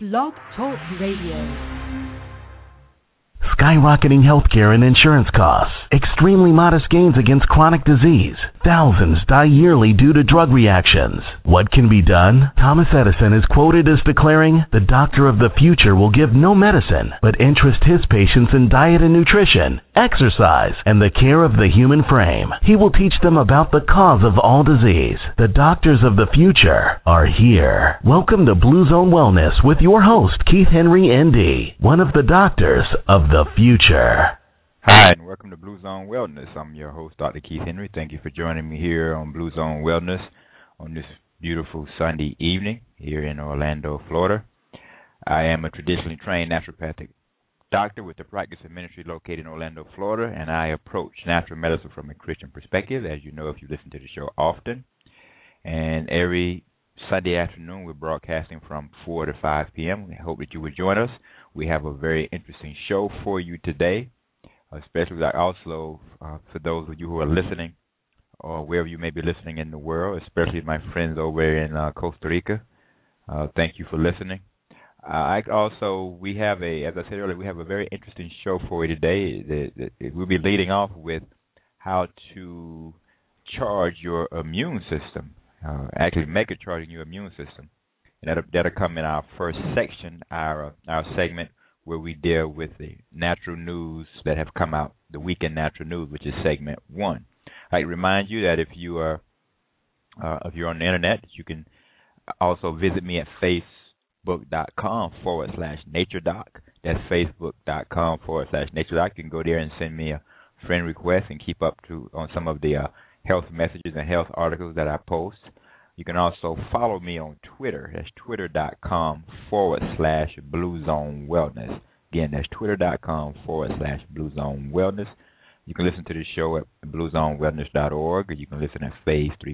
Blog Talk Radio. Skyrocketing healthcare and insurance costs, extremely modest gains against chronic disease. Thousands die yearly due to drug reactions. What can be done? Thomas Edison is quoted as declaring, "The doctor of the future will give no medicine, but interest his patients in diet and nutrition, exercise, and the care of the human frame. He will teach them about the cause of all disease. The doctors of the future are here." Welcome to Blue Zone Wellness with your host, Keith Henry, ND, one of the doctors of the future. Hi, and welcome to Blue Zone Wellness. I'm your host, Dr. Keith Henry. Thank you for joining me here on Blue Zone Wellness on this beautiful Sunday evening here in Orlando, Florida. I am a traditionally trained naturopathic doctor with a practice and ministry located in Orlando, Florida, and I approach natural medicine from a Christian perspective, as you know if you listen to the show often. And every Sunday afternoon, we're broadcasting from 4 to 5 p.m. We hope that you would join us. We have a very interesting show for you today, especially also for those of you who are listening or wherever you may be listening in the world, especially my friends over in Costa Rica. Thank you for listening. We have as I said earlier, we have a very interesting show for you today. We'll be leading off with how to charge your immune system, actually make it charging your immune system. And that'll come in our first section, our segment where we deal with the natural news that have come out, the weekend natural news, which is segment 1. I'd like to remind you that if you're on the internet, you can also visit me at facebook.com/NatureDoc. That's facebook.com/NatureDoc. You can go there and send me a friend request and keep up on some of the health messages and health articles that I post. You can also follow me on Twitter. That's twitter.com/Blue Zone Wellness. Again, that's twitter.com/Blue Zone Wellness. You can listen to the show at bluezonewellness.org, or you can listen at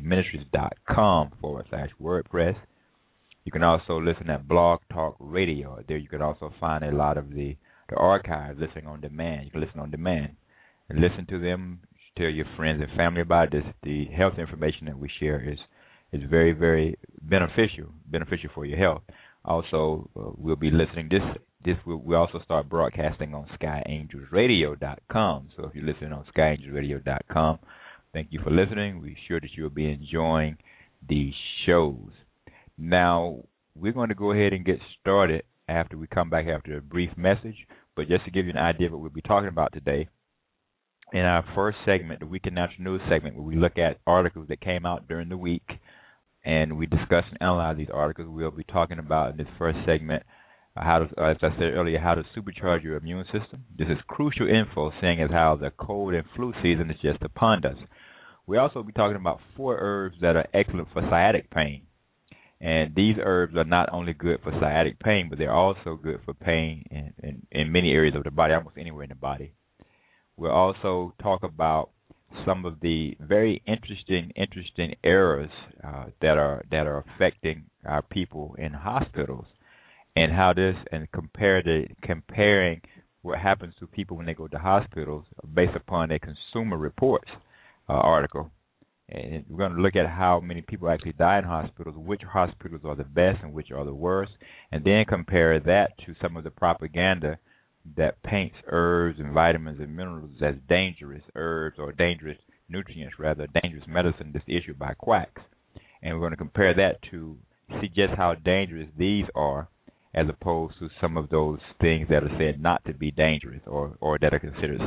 phase3ministries.com/WordPress. You can also listen at Blog Talk Radio. There you can also find a lot of the archives, listening on demand. You can listen on demand and listen to them. Tell your friends and family about this. The health information that we share is very, very beneficial for your health. Also, we'll be listening. We'll also start broadcasting on SkyAngelsRadio.com. So if you're listening on SkyAngelsRadio.com, thank you for listening. We're sure that you'll be enjoying these shows. Now, we're going to go ahead and get started after we come back after a brief message. But just to give you an idea of what we'll be talking about today, in our first segment, the Weekend Natural News segment, where we look at articles that came out during the week, and we discuss and analyze these articles, we'll be talking about in this first segment as I said earlier, how to supercharge your immune system. This is crucial info, seeing as how the cold and flu season is just upon us. We'll also be talking about 4 herbs that are excellent for sciatic pain. And these herbs are not only good for sciatic pain, but they're also good for pain in many areas of the body, almost anywhere in the body. We'll also talk about some of the very interesting errors that are affecting our people in hospitals, and how this and comparing what happens to people when they go to hospitals based upon a Consumer Reports article. And we're going to look at how many people actually die in hospitals, which hospitals are the best and which are the worst, and then compare that to some of the propaganda that paints herbs and vitamins and minerals as dangerous herbs, or dangerous nutrients, rather, dangerous medicine that's issued by quacks. And we're going to compare that to see just how dangerous these are, as opposed to some of those things that are said not to be dangerous or that are considered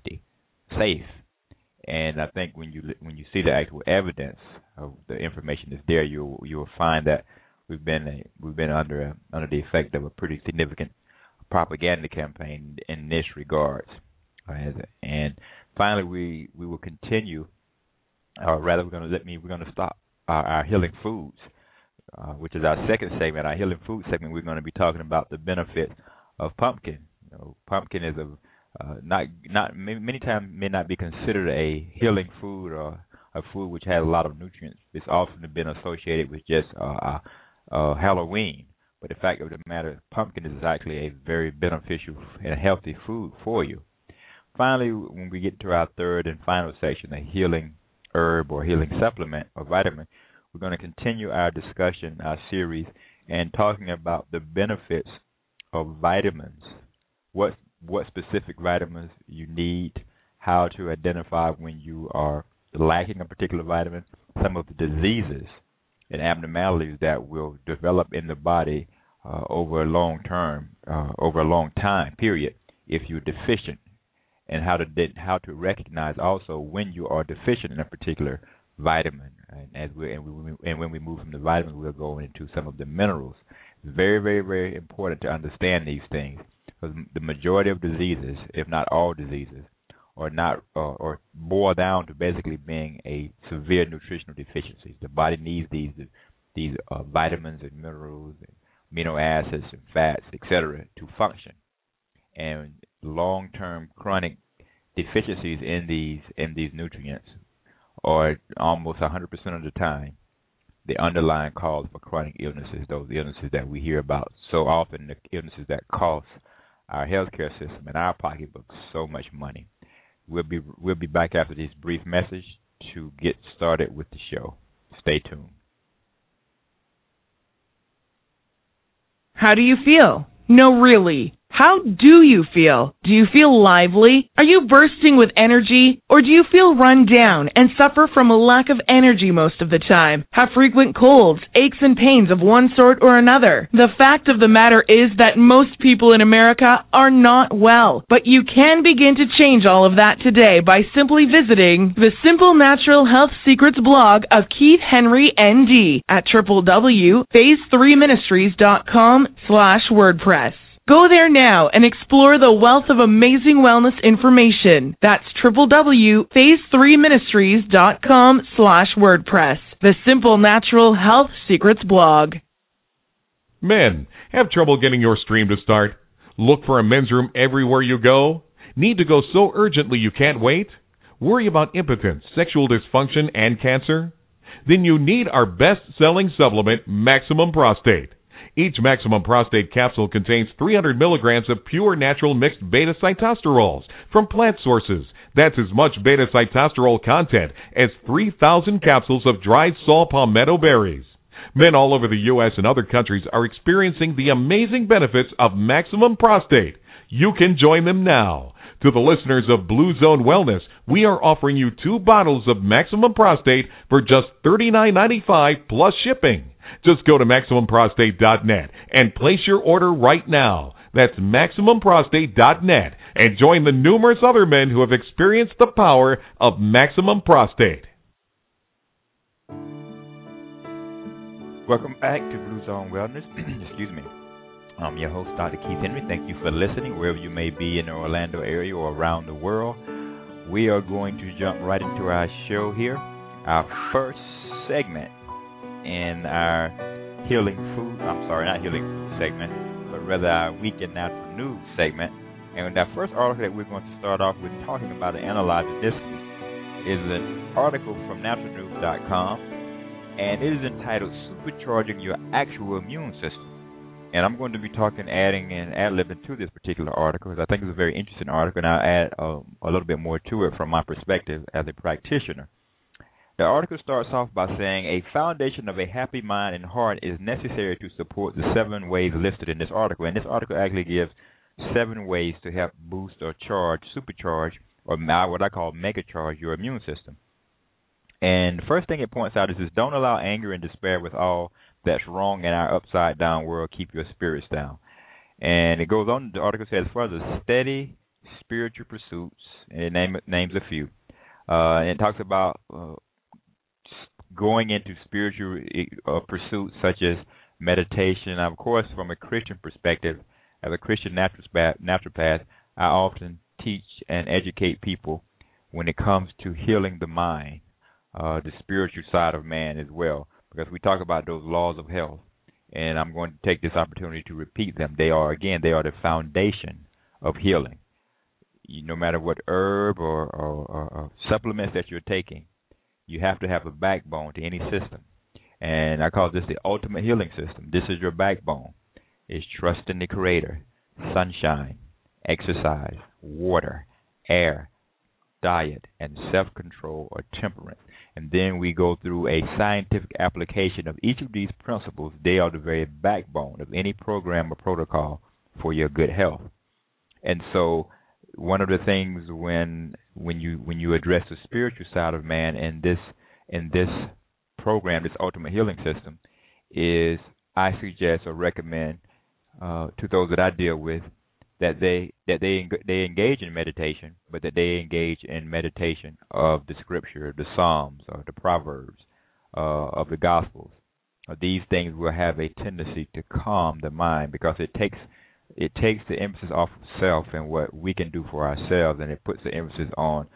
safe. And I think when you see the actual evidence of the information that's there, you'll find that we've been under the effect of a pretty significant propaganda campaign in this regards. And finally, we will continue, or rather, we're going to stop our healing foods, which is our second segment. Our healing food segment, we're going to be talking about the benefits of pumpkin. Pumpkin is many times may not be considered a healing food or a food which has a lot of nutrients. It's often been associated with just Halloween. But the fact of the matter, pumpkin is actually a very beneficial and healthy food for you. Finally, when we get to our third and final section, a healing herb or healing supplement or vitamin, we're going to continue our discussion, our series and talking about the benefits of vitamins. What specific vitamins you need, how to identify when you are lacking a particular vitamin, some of the diseases and abnormalities that will develop in the body over a long time period if you're deficient, and how to recognize also when you are deficient in a particular vitamin. And when we move from the vitamins, we'll go into some of the minerals. It's very, very, very important to understand these things, because the majority of diseases, if not all diseases, are not or boil down to basically being a severe nutritional deficiency. The body needs these vitamins and minerals and amino acids and fats, etc., to function. And long-term chronic deficiencies in these nutrients are almost 100% of the time the underlying cause for chronic illnesses, those illnesses that we hear about so often, the illnesses that cost our healthcare system and our pocketbooks so much money. We'll be back after this brief message to get started with the show. Stay tuned. How do you feel? No, really. How do you feel? Do you feel lively? Are you bursting with energy? Or do you feel run down and suffer from a lack of energy most of the time? Have frequent colds, aches and pains of one sort or another? The fact of the matter is that most people in America are not well. But you can begin to change all of that today by simply visiting the Simple Natural Health Secrets blog of Keith Henry, ND at www.phase3ministries.com/WordPress. Go there now and explore the wealth of amazing wellness information. That's www.phase3ministries.com/WordPress. The Simple Natural Health Secrets blog. Men, have trouble getting your stream to start? Look for a men's room everywhere you go? Need to go so urgently you can't wait? Worry about impotence, sexual dysfunction, and cancer? Then you need our best-selling supplement, Maximum Prostate. Each Maximum Prostate capsule contains 300 milligrams of pure natural mixed beta-cytosterols from plant sources. That's as much beta-cytosterol content as 3,000 capsules of dried saw palmetto berries. Men all over the U.S. and other countries are experiencing the amazing benefits of Maximum Prostate. You can join them now. To the listeners of Blue Zone Wellness, we are offering you 2 bottles of Maximum Prostate for just $39.95 plus shipping. Just go to MaximumProstate.net and place your order right now. That's MaximumProstate.net and join the numerous other men who have experienced the power of Maximum Prostate. Welcome back to Blue Zone Wellness. Excuse me. I'm your host, Dr. Keith Henry. Thank you for listening, wherever you may be in the Orlando area or around the world. We are going to jump right into our show here. Our first segment in our not healing food segment, but rather our weekend natural news segment. And our first article that we're going to start off with talking about and analyzing this week is an article from naturalnews.com, and it is entitled Supercharging Your Actual Immune System. And I'm going to be adding and ad-libbing to this particular article, because I think it's a very interesting article, and I'll add a little bit more to it from my perspective as a practitioner. The article starts off by saying a foundation of a happy mind and heart is necessary to support the 7 ways listed in this article. And this article actually gives 7 ways to help boost or supercharge, or what I call megacharge your immune system. And the first thing it points out is this: don't allow anger and despair with all that's wrong in our upside-down world keep your spirits down. And it goes on, the article says, further, steady spiritual pursuits, and it names a few. And it talks about going into spiritual pursuits such as meditation. Now, of course, from a Christian perspective, as a Christian naturopath, I often teach and educate people when it comes to healing the mind, the spiritual side of man as well, because we talk about those laws of health, and I'm going to take this opportunity to repeat them. They are the foundation of healing. No matter what herb or supplements that you're taking, you have to have a backbone to any system. And I call this the ultimate healing system. This is your backbone. It's trust in the Creator, sunshine, exercise, water, air, diet, and self-control or temperance. And then we go through a scientific application of each of these principles. They are the very backbone of any program or protocol for your good health. And so one of the things when you address the spiritual side of man in this program, this ultimate healing system, is I suggest or recommend to those that I deal with that they engage in meditation, but that they engage in meditation of the Scripture, the Psalms, or the Proverbs, of the Gospels. These things will have a tendency to calm the mind, because it takes the emphasis off of self and what we can do for ourselves, and it puts the emphasis on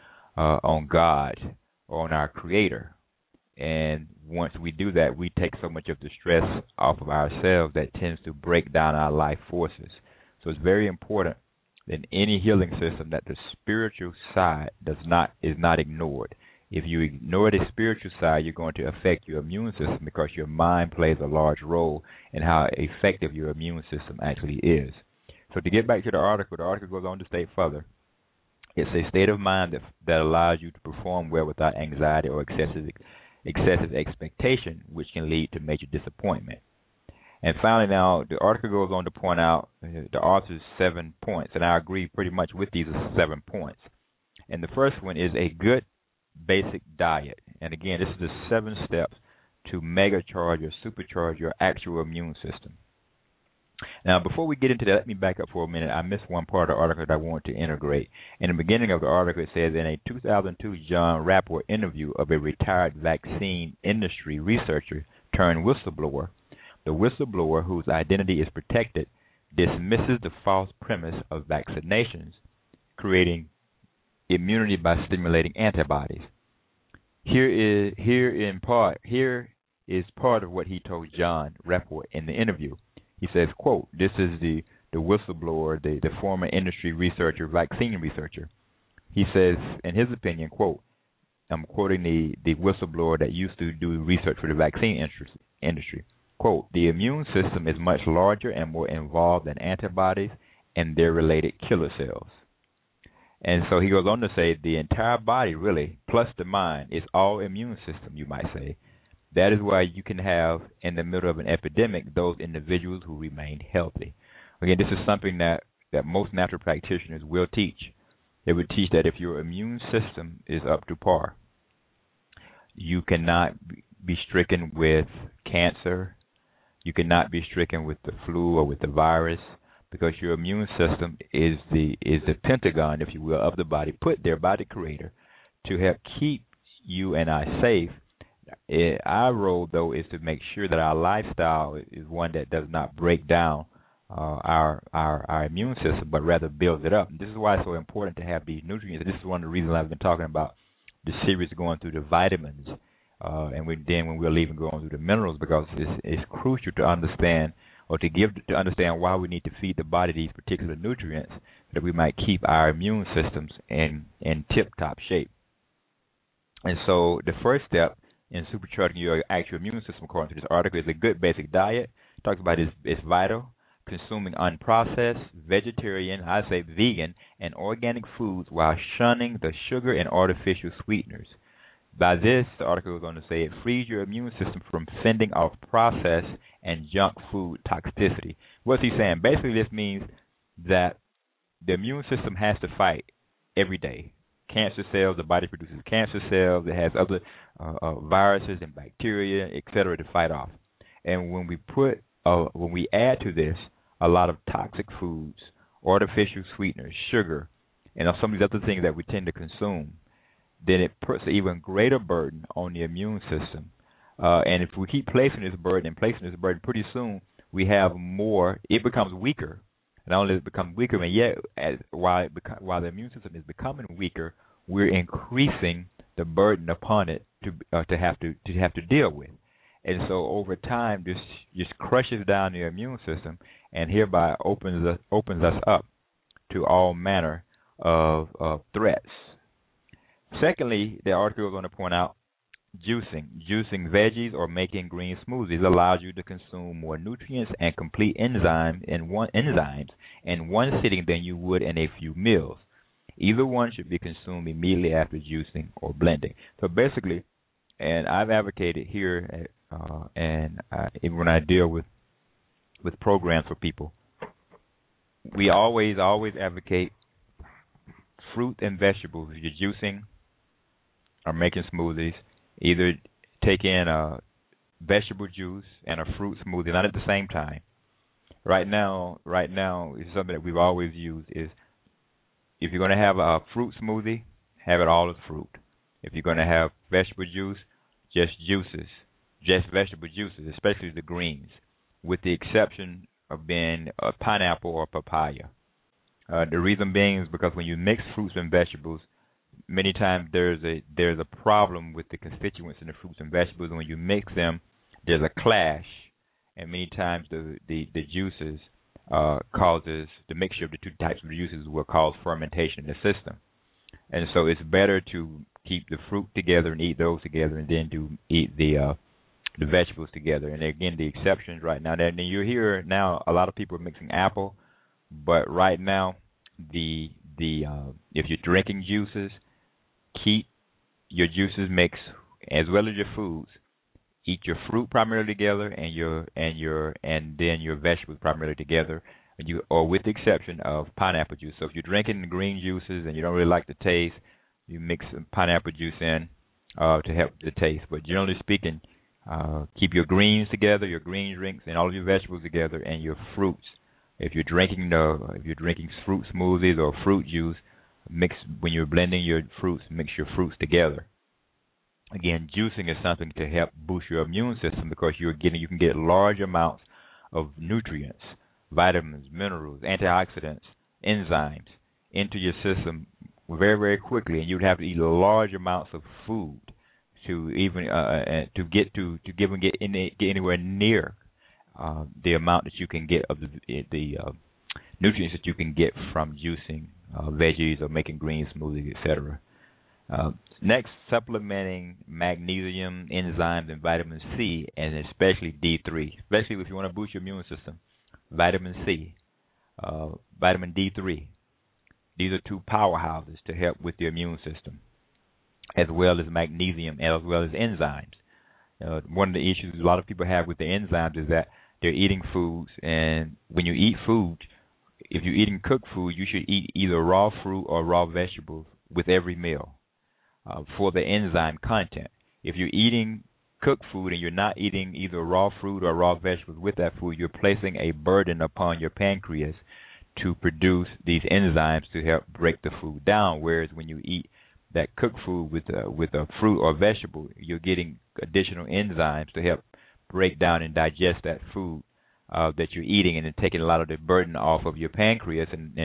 God, on our Creator. And once we do that, we take so much of the stress off of ourselves that tends to break down our life forces. So it's very important in any healing system that the spiritual side is not ignored. If you ignore the spiritual side, you're going to affect your immune system, because your mind plays a large role in how effective your immune system actually is. So to get back to the article goes on to state further, it's a state of mind that allows you to perform well without anxiety or excessive expectation, which can lead to major disappointment. And finally, now, the article goes on to point out the author's 7 points, and I agree pretty much with these 7 points. And the first one is a good basic diet. And again, this is the 7 steps to megacharge or supercharge your actual immune system. Now, before we get into that, let me back up for a minute. I missed one part of the article that I want to integrate. In the beginning of the article, it says, in a 2002 John Rappaport interview of a retired vaccine industry researcher turned whistleblower, the whistleblower, whose identity is protected, dismisses the false premise of vaccinations creating immunity by stimulating antibodies. Here is part of what he told John Rappaport in the interview. He says, quote, this is the whistleblower, the former industry researcher, vaccine researcher. He says, in his opinion, quote, I'm quoting the whistleblower that used to do research for the vaccine industry. Quote, the immune system is much larger and more involved than antibodies and their related killer cells. And so he goes on to say the entire body, really, plus the mind, is all immune system, you might say. That is why you can have, in the middle of an epidemic, those individuals who remain healthy. Again, this is something that most natural practitioners will teach. They would teach that if your immune system is up to par, you cannot be stricken with cancer. You cannot be stricken with the flu or with the virus, because your immune system is the pentagon, if you will, of the body, put there by the Creator to help keep you and I safe. Our role, though, is to make sure that our lifestyle is one that does not break down our immune system, but rather builds it up. And this is why it's so important to have these nutrients. This is one of the reasons I've been talking about the series going through the vitamins, and when we're leaving, going through the minerals, because it's crucial to understand, or to understand why we need to feed the body these particular nutrients, so that we might keep our immune systems in tip-top shape. And so the first step in supercharging your actual immune system, according to this article, is a good basic diet. It talks about it's vital, consuming unprocessed, vegetarian, I say vegan, and organic foods while shunning the sugar and artificial sweeteners. By this, the article goes on to say, it frees your immune system from fending off processed and junk food toxicity. What's he saying? Basically, this means that the immune system has to fight every day. Cancer cells, the body produces cancer cells. It has other viruses and bacteria, etc., to fight off. And when we add to this a lot of toxic foods, artificial sweeteners, sugar, and some of these other things that we tend to consume, then it puts an even greater burden on the immune system. And if we keep placing this burden, pretty soon we have more. It becomes weaker. Not only does it become weaker, but yet while the immune system is becoming weaker, we're increasing the burden upon it to have to deal with. And so over time, this just crushes down the immune system, and hereby opens us up to all manner of threats. Secondly, the article is going to point out juicing veggies or making green smoothies allows you to consume more nutrients and complete enzymes in one sitting than you would in a few meals. Either one should be consumed immediately after juicing or blending. So basically, and I've advocated here, even when I deal with programs for people, we always advocate fruit and vegetables. If you're juicing or making smoothies, either take in a vegetable juice and a fruit smoothie, not at the same time. Right now, is something that we've always used is, if you're going to have a fruit smoothie, have it all as fruit. If you're going to have vegetable juice, just vegetable juices, especially the greens, with the exception of being a pineapple or papaya. The reason being is because when you mix fruits and vegetables, many times there's a problem with the constituents in the fruits and vegetables, and when you mix them, there's a clash, and many times the juices causes the mixture of the two types of juices will cause fermentation in the system. And so it's better to keep the fruit together and eat those together, and then eat the vegetables together. And again, the exceptions right now. Then you hear now a lot of people are mixing apple, but right now if you're drinking juices, keep your juices mixed as well as your foods. Eat your fruit primarily together, and then your vegetables primarily together, or with the exception of pineapple juice. So if you're drinking the green juices and you don't really like the taste, you mix some pineapple juice in to help the taste. But generally speaking, keep your greens together, your green drinks, and all of your vegetables together, and your fruits. If you're drinking fruit smoothies or fruit juice, when you're blending your fruits, mix your fruits together. Again, juicing is something to help boost your immune system, because you can get large amounts of nutrients, vitamins, minerals, antioxidants, enzymes into your system very, very quickly, and you'd have to eat large amounts of food to even get anywhere near the amount that you can get of the nutrients that you can get from juicing veggies or making green smoothies, etc. Next, supplementing magnesium, enzymes, and vitamin C, and especially D3. Especially if you want to boost your immune system, vitamin C, vitamin D3. These are two powerhouses to help with the immune system, as well as magnesium, as well as enzymes. One of the issues a lot of people have with the enzymes is that they're eating foods, and when you eat food, if you're eating cooked food, you should eat either raw fruit or raw vegetables with every meal for the enzyme content. If you're eating cooked food and you're not eating either raw fruit or raw vegetables with that food, you're placing a burden upon your pancreas to produce these enzymes to help break the food down. Whereas when you eat that cooked food with a fruit or vegetable, you're getting additional enzymes to help break down and digest that food that you're eating, and then taking a lot of the burden off of your pancreas,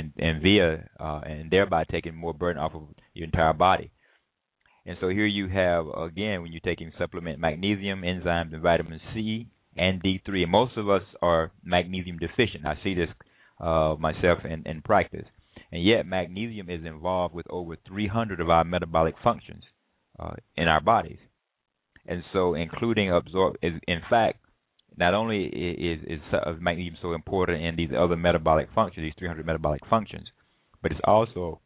and thereby taking more burden off of your entire body. And so here you have, again, when you're taking supplement magnesium, enzymes, and vitamin C and D3. And most of us are magnesium deficient. I see this myself in practice. And yet magnesium is involved with over 300 of our metabolic functions in our bodies. And so including in fact, not only is magnesium so important in these other metabolic functions, these 300 metabolic functions, but it's also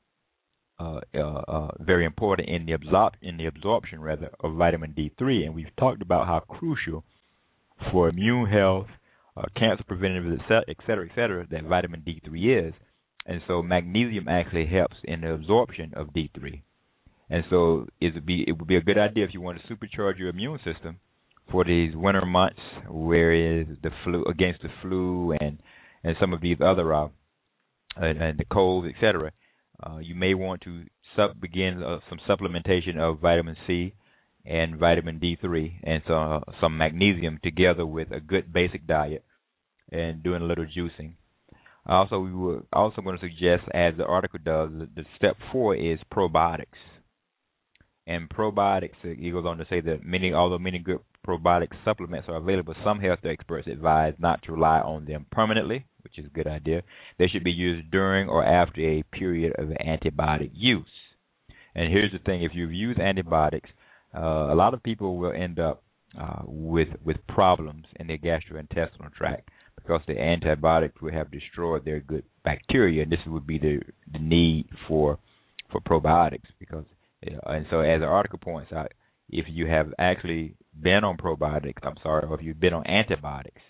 very important in the absorption of vitamin D3. And we've talked about how crucial for immune health, cancer preventative, et cetera, that vitamin D3 is. And so magnesium actually helps in the absorption of D3. And so it would be a good idea if you want to supercharge your immune system for these winter months, where is against the flu and some of these other and the colds, etc. You may want to begin some supplementation of vitamin C and vitamin D3 and some magnesium together with a good basic diet and doing a little juicing. Also, we were also going to suggest, as the article does, the step 4 is probiotics. And probiotics, he goes on to say that although many good probiotic supplements are available, some health experts advise not to rely on them permanently, which is a good idea. They should be used during or after a period of antibiotic use. And here's the thing: if you've used antibiotics, a lot of people will end up with problems in their gastrointestinal tract, because the antibiotics will have destroyed their good bacteria. And this would be the need for for probiotics, because and so as the article points out, if you have actually been on probiotics, or if you've been on antibiotics,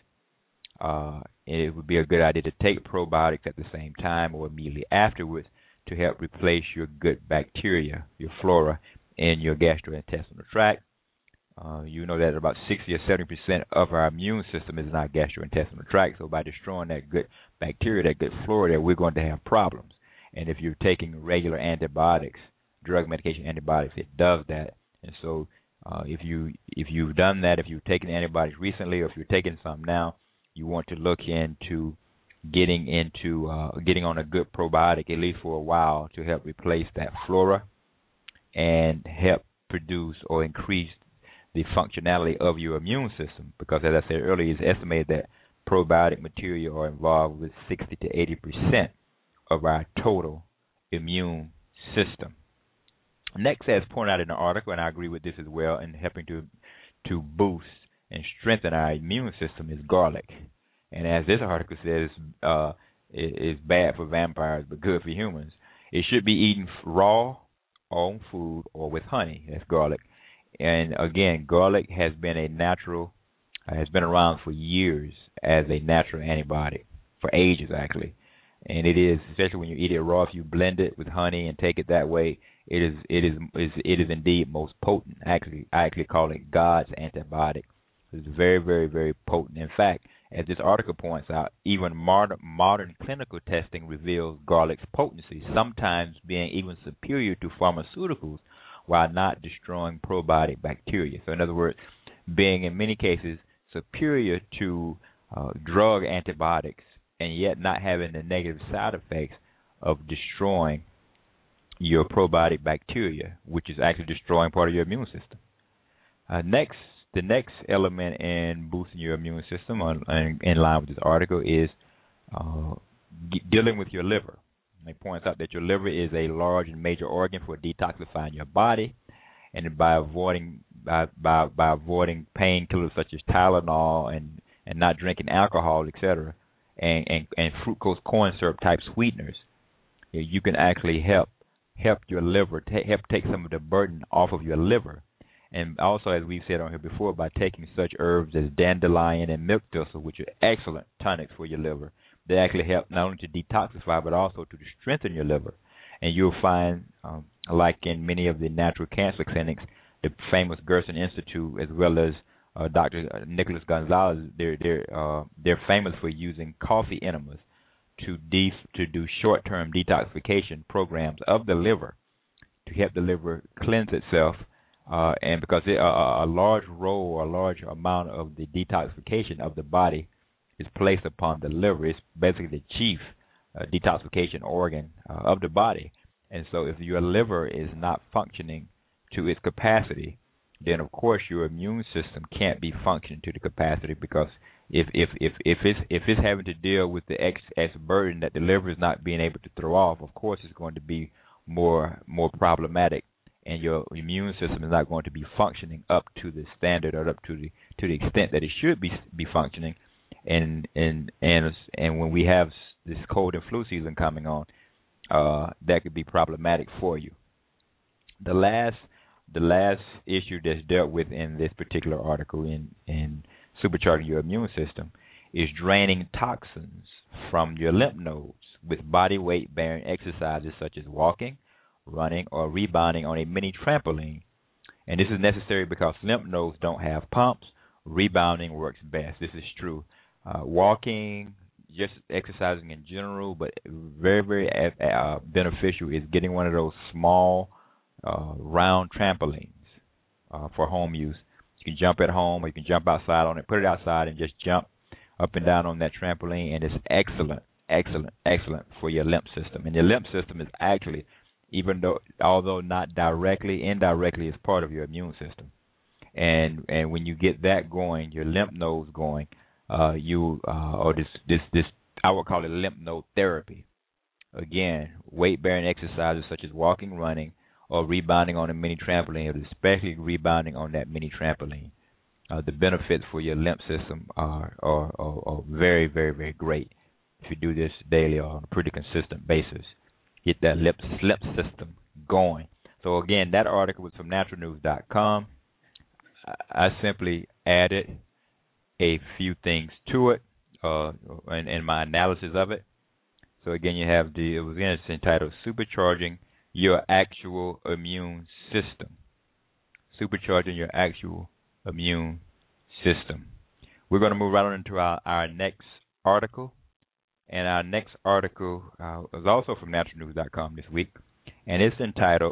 it would be a good idea to take probiotics at the same time or immediately afterwards to help replace your good bacteria, your flora, in your gastrointestinal tract. You know that about 60 or 70% of our immune system is in our gastrointestinal tract. So by destroying that good bacteria, that good flora there, we're going to have problems. And if you're taking regular antibiotics, drug medication antibiotics, it does that. And so if you've done that, if you've taken antibiotics recently, or if you're taking some now, you want to look into getting on a good probiotic, at least for a while, to help replace that flora and help produce or increase the functionality of your immune system. Because as I said earlier, it's estimated that probiotic material are involved with 60 to 80% of our total immune system. Next, as pointed out in the article, and I agree with this as well, in helping to boost and strengthen our immune system, is garlic. And as this article says, is bad for vampires but good for humans. It should be eaten raw, on food, or with honey. That's garlic. And again, garlic has been around for years as a natural antibiotic, for ages actually. And it is, especially when you eat it raw, if you blend it with honey and take it that way, it is indeed most potent. Actually, I actually call it God's antibiotic. It's very, very, very potent. In fact, as this article points out, even modern clinical testing reveals garlic's potency, sometimes being even superior to pharmaceuticals, while not destroying probiotic bacteria. So in other words, being in many cases superior to drug antibiotics, and yet not having the negative side effects of destroying your probiotic bacteria, which is actually destroying part of your immune system. The next element in boosting your immune system, in line with this article, is dealing with your liver. It points out that your liver is a large and major organ for detoxifying your body, and by avoiding painkillers such as Tylenol and not drinking alcohol, etc., and fructose corn syrup type sweeteners, you can actually help your liver, help take some of the burden off of your liver. And also, as we've said on here before, by taking such herbs as dandelion and milk thistle, which are excellent tonics for your liver, they actually help not only to detoxify but also to strengthen your liver. And you'll find, like in many of the natural cancer clinics, the famous Gerson Institute, as well as Dr. Nicholas Gonzalez, they're famous for using coffee enemas to do short-term detoxification programs of the liver to help the liver cleanse itself. And because a large amount of the detoxification of the body is placed upon the liver. It's basically the chief detoxification organ of the body. And so if your liver is not functioning to its capacity, then of course your immune system can't be functioning to the capacity, because if it's having to deal with the excess burden that the liver is not being able to throw off, of course it's going to be more problematic, and your immune system is not going to be functioning up to the standard or up to the extent that it should be functioning. And when we have this cold and flu season coming on, that could be problematic for you. The last issue that's dealt with in this particular article in supercharging your immune system is draining toxins from your lymph nodes with body weight bearing exercises such as walking, running, or rebounding on a mini trampoline. And this is necessary because lymph nodes don't have pumps. Rebounding works best. This is true. Walking, just exercising in general, but very, very beneficial is getting one of those small round trampolines for home use. You can jump at home, or you can jump outside on it. Put it outside and just jump up and down on that trampoline, and it's excellent for your lymph system. And your lymph system is actually, although not directly, indirectly is part of your immune system. And when you get that going, your lymph nodes going, or this I would call it lymph node therapy. Again, weight bearing exercises such as walking, running, or rebounding on a mini trampoline, especially rebounding on that mini trampoline. The benefits for your lymph system are very, very, very great if you do this daily or on a pretty consistent basis. Get that lymph system going. So, again, that article was from naturalnews.com. I simply added a few things to it in my analysis of it. So, again, you have it's entitled Supercharging Your Actual Immune System. Supercharging your actual immune system. We're going to move right on into our next article. And our next article is also from naturalnews.com this week. And it's entitled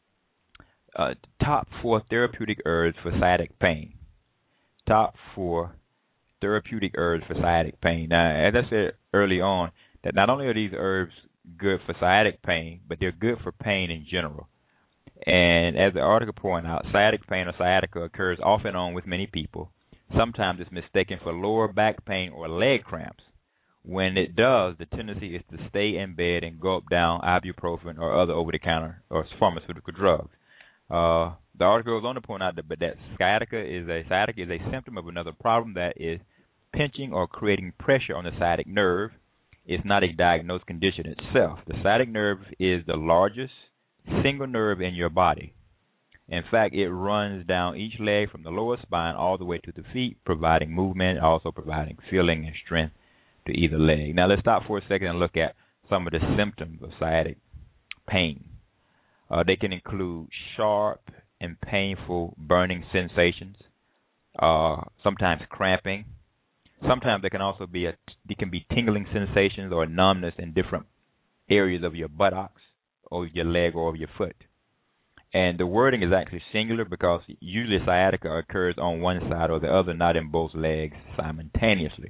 Top 4 Therapeutic Herbs for Sciatic Pain. Top 4 Therapeutic Herbs for Sciatic Pain. Now, as I said early on, that not only are these herbs good for sciatic pain, but they're good for pain in general. And as the article points out, sciatic pain or sciatica occurs off and on with many people. Sometimes it's mistaken for lower back pain or leg cramps. When it does, the tendency is to stay in bed and gulp down ibuprofen or other over-the-counter or pharmaceutical drugs. The article goes on to point out that sciatica is a symptom of another problem, that is pinching or creating pressure on the sciatic nerve. It's not a diagnosed condition itself. The sciatic nerve is the largest single nerve in your body. In fact, it runs down each leg from the lower spine all the way to the feet, providing movement, also providing feeling and strength to either leg. Now, let's stop for a second and look at some of the symptoms of sciatic pain. They can include sharp and painful burning sensations, sometimes cramping. Sometimes there can also be tingling sensations or numbness in different areas of your buttocks or your leg or your foot. And the wording is actually singular because usually sciatica occurs on one side or the other, not in both legs simultaneously.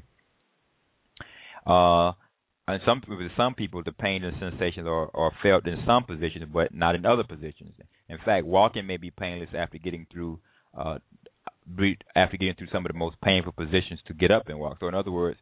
And some people, the pain and sensations are felt in some positions, but not in other positions. In fact, walking may be painless after getting through some of the most painful positions to get up and walk. So, in other words,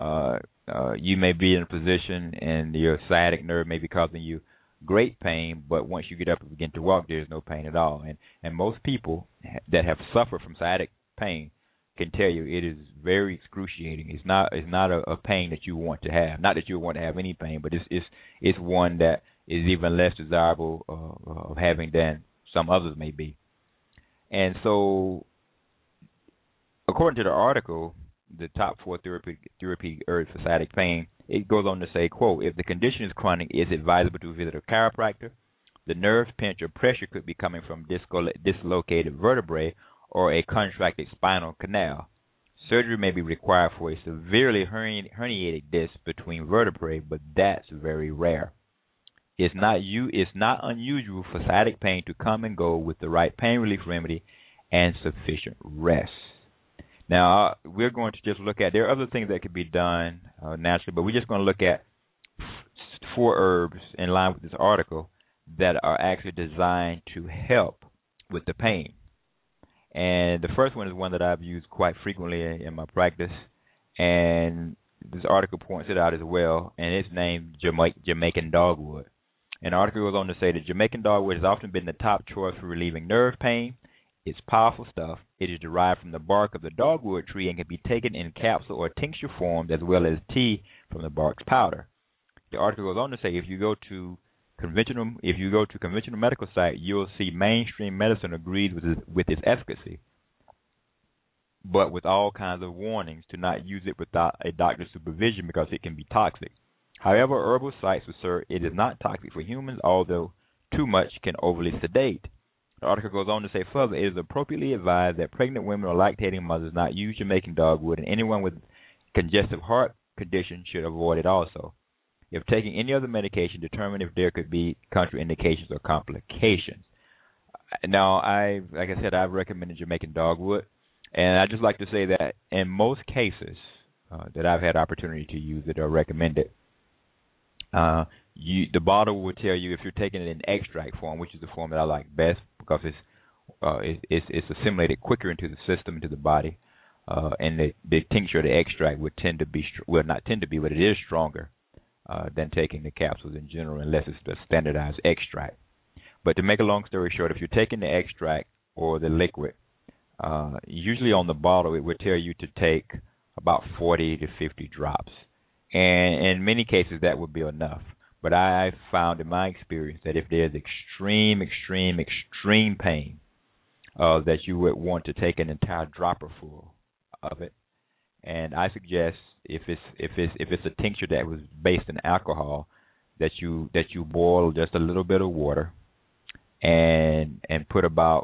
you may be in a position and your sciatic nerve may be causing you great pain, but once you get up and begin to walk, there's no pain at all. And most people that have suffered from sciatic pain can tell you it is very excruciating. It's not a pain that you want to have. Not that you want to have any pain, but it's one that is even less desirable of having than some others may be. And so, according to the article, the top 4 therapeutic herbs for sciatic pain, it goes on to say, quote, if the condition is chronic, it's advisable to visit a chiropractor. The nerve pinch or pressure could be coming from dislocated vertebrae or a contracted spinal canal. Surgery may be required for a severely herniated disc between vertebrae, but that's very rare. It's not unusual for sciatic pain to come and go with the right pain relief remedy and sufficient rest. Now, we're going to just look at, there are other things that could be done naturally, but we're just going to look at 4 herbs in line with this article that are actually designed to help with the pain. And the first one is one that I've used quite frequently in my practice, and this article points it out as well, and it's named Jamaican dogwood. And the article goes on to say that Jamaican dogwood has often been the top choice for relieving nerve pain. It's powerful stuff. It is derived from the bark of the dogwood tree and can be taken in capsule or tincture forms as well as tea from the bark's powder. The article goes on to say if you go to conventional medical site, you'll see mainstream medicine agrees with its efficacy, but with all kinds of warnings to not use it without a doctor's supervision because it can be toxic. However, herbal sites assert it is not toxic for humans, although too much can overly sedate. The article goes on to say further, it is appropriately advised that pregnant women or lactating mothers not use Jamaican dogwood, and anyone with congestive heart condition should avoid it also. If taking any other medication, determine if there could be contraindications or complications. Now, like I said, I've recommended Jamaican dogwood, and I'd just like to say that in most cases that I've had opportunity to use it or recommend it, the bottle will tell you if you're taking it in extract form, which is the form that I like best because it's assimilated quicker into the system, into the body, and the tincture, the extract would tend to be, well, not tend to be, but it is stronger than taking the capsules in general, unless it's the standardized extract. But to make a long story short, if you're taking the extract or the liquid, usually on the bottle it would tell you to take about 40 to 50 drops. And in many cases that would be enough. But I found in my experience that if there's extreme pain, that you would want to take an entire dropper full of it. And I suggest if it's a tincture that was based in alcohol, that you boil just a little bit of water and put about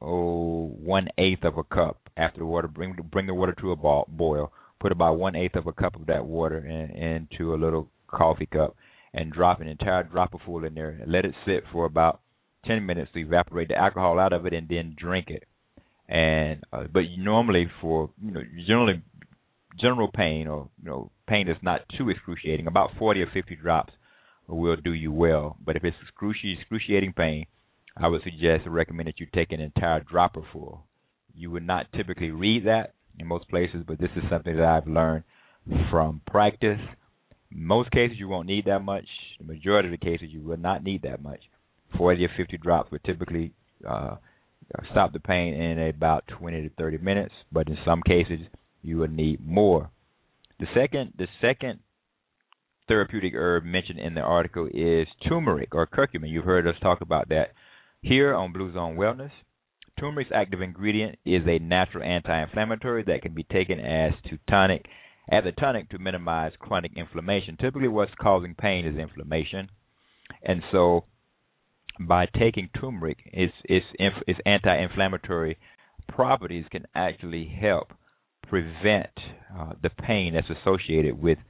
1/8 of a cup after the water. Bring the water to a boil. Put about 1/8 of a cup of that water into a little coffee cup and drop an entire dropper full in there. Let it sit for about 10 minutes to evaporate the alcohol out of it, and then drink it. And but normally for general pain, or pain that's not too excruciating, about 40 or 50 drops will do you well. But if it's excruciating pain, I would suggest or recommend that you take an entire dropper full. You would not typically read that in most places, but this is something that I've learned from practice. In most cases, you won't need that much. The majority of the cases, you will not need that much. 40 or 50 drops would typically stop the pain in about 20 to 30 minutes, but in some cases, you will need more. The second therapeutic herb mentioned in the article is turmeric or curcumin. You've heard us talk about that here on Blue Zone Wellness. Turmeric's active ingredient is a natural anti-inflammatory that can be taken as a tonic to minimize chronic inflammation. Typically, what's causing pain is inflammation, and so by taking turmeric, its anti-inflammatory properties can actually help prevent the pain that's associated with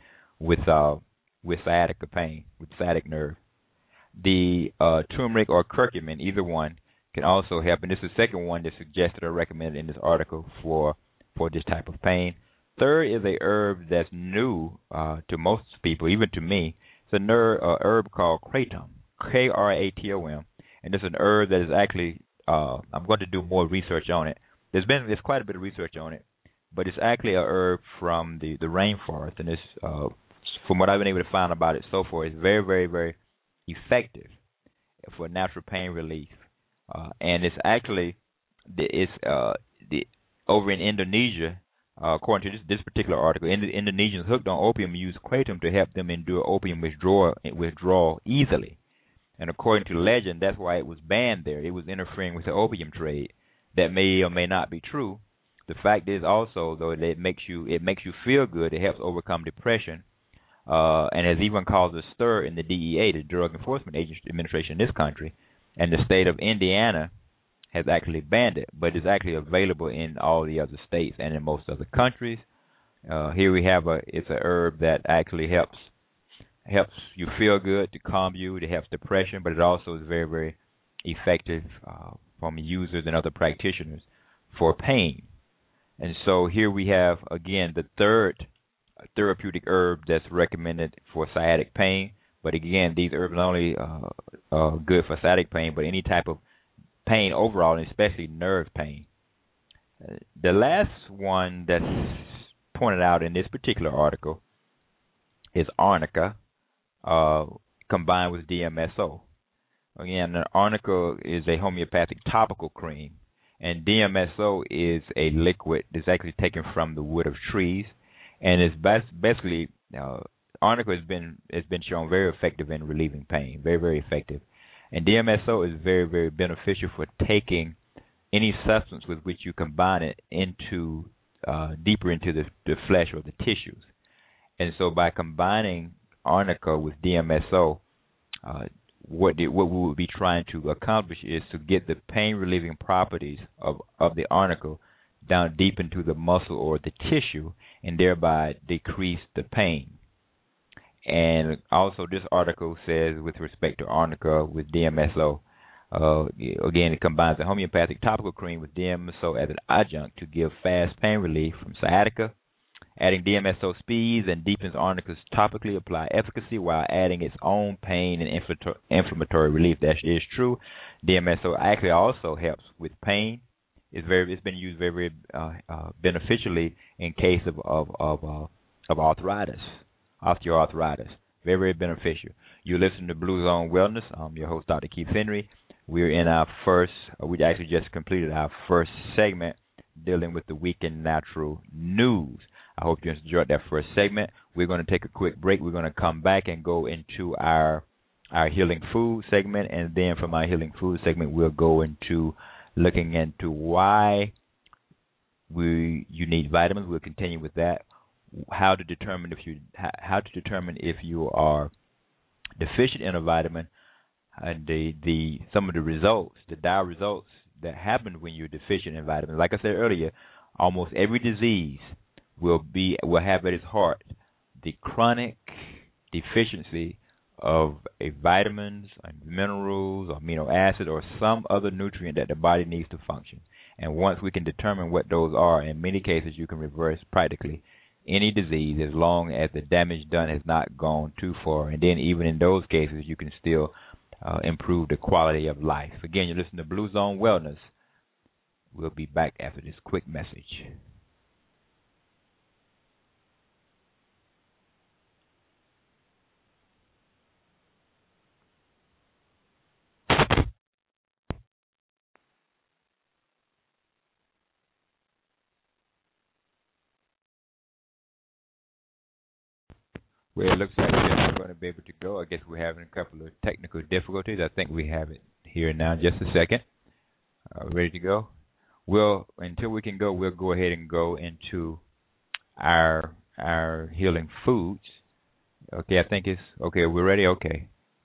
sciatica pain, with sciatic nerve. The turmeric or curcumin, either one, can also help, and this is the second one that's suggested or recommended in this article for this type of pain. Third is a herb that's new to most people, even to me. It's a herb called kratom, Kratom, and it's an herb that is actually, I'm going to do more research on it. There's quite a bit of research on it, but it's actually a herb from the rainforest, and it's from what I've been able to find about it so far, it's very, very, very effective for natural pain relief. And it's actually over in Indonesia, according to this particular article, Indonesians hooked on opium use kratom to help them endure opium withdrawal easily. And according to legend, that's why it was banned there. It was interfering with the opium trade. That may or may not be true. The fact is also, though, that it makes you feel good. It helps overcome depression, and has even caused a stir in the DEA, the Drug Enforcement Administration in this country. And the state of Indiana has actually banned it, but it's actually available in all the other states and in most other countries. Here we have it's a herb that actually helps you feel good, to calm you, it helps depression, but it also is very, very effective from users and other practitioners for pain. And so here we have, again, the third therapeutic herb that's recommended for sciatic pain. But again, these herbs not only are good for sciatic pain, but any type of pain overall, and especially nerve pain. The last one that's pointed out in this particular article is arnica, combined with DMSO. Again, arnica is a homeopathic topical cream, and DMSO is a liquid that's actually taken from the wood of trees, and it's basically arnica has been shown very effective in relieving pain, very, very effective. And DMSO is very, very beneficial for taking any substance with which you combine it into deeper into the flesh or the tissues. And so by combining arnica with DMSO, what we would be trying to accomplish is to get the pain relieving properties of the arnica down deep into the muscle or the tissue, and thereby decrease the pain. And also this article says, with respect to arnica with DMSO, again, it combines a homeopathic topical cream with DMSO as an adjunct to give fast pain relief from sciatica. Adding DMSO speeds and deepens arnica's topically applied efficacy while adding its own pain and inflammatory relief. That is true. DMSO actually also helps with pain. It's been used very, very beneficially in case of arthritis, osteoarthritis. Very, very beneficial. You listen to Blue Zone Wellness. I'm your host, Dr. Keith Henry. We're in our we actually just completed our first segment dealing with the week in natural news. I hope you enjoyed that first segment. We're going to take a quick break. We're going to come back and go into our healing food segment, and then from our healing food segment, we'll go into looking into why you need vitamins. We'll continue with that. How to determine if you are deficient in a vitamin, and some of the results, the dire results that happen when you're deficient in vitamins. Like I said earlier, almost every disease will have at its heart the chronic deficiency of a vitamins, minerals, amino acid, or some other nutrient that the body needs to function. And once we can determine what those are, in many cases you can reverse practically any disease as long as the damage done has not gone too far. And then even in those cases, you can still improve the quality of life. Again, you're listening to Blue Zone Wellness. We'll be back after this quick message. Well, it looks like we're not going to be able to go. I guess we're having a couple of technical difficulties. I think we have it here now. Just a second. Ready to go? Well, until we can go, we'll go ahead and go into our healing foods. Okay, I think it's okay. We're ready. Okay.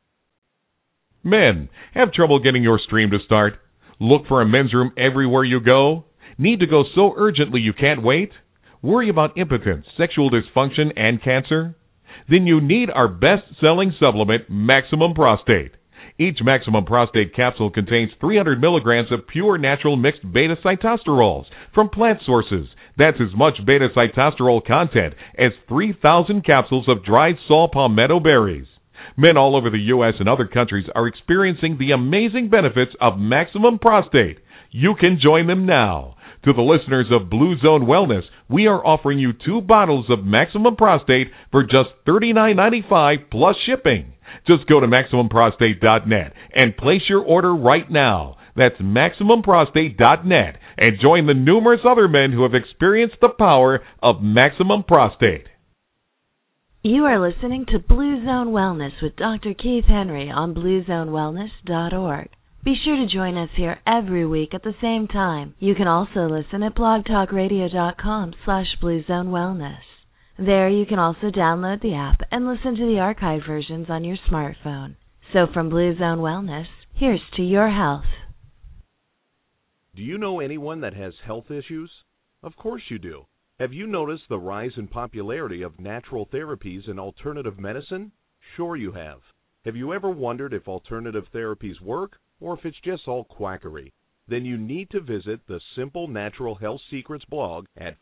Men, have trouble getting your stream to start? Look for a men's room everywhere you go? Need to go so urgently you can't wait? Worry about impotence, sexual dysfunction, and cancer? Then you need our best-selling supplement, Maximum Prostate. Each Maximum Prostate capsule contains 300 milligrams of pure natural mixed beta-cytosterols from plant sources. That's as much beta-cytosterol content as 3,000 capsules of dried saw palmetto berries. Men all over the U.S. and other countries are experiencing the amazing benefits of Maximum Prostate. You can join them now. To the listeners of Blue Zone Wellness, we are offering you 2 bottles of Maximum Prostate for just $39.95 plus shipping. Just go to MaximumProstate.net and place your order right now. That's MaximumProstate.net and join the numerous other men who have experienced the power of Maximum Prostate. You are listening to Blue Zone Wellness with Dr. Keith Henry on BlueZoneWellness.org. Be sure to join us here every week at the same time. You can also listen at blogtalkradio.com/BlueZoneWellness. There you can also download the app and listen to the archive versions on your smartphone. So from Blue Zone Wellness, here's to your health. Do you know anyone that has health issues? Of course you do. Have you noticed the rise in popularity of natural therapies and alternative medicine? Sure you have. Have you ever wondered if alternative therapies work or if it's just all quackery? Then you need to visit the Simple Natural Health Secrets blog at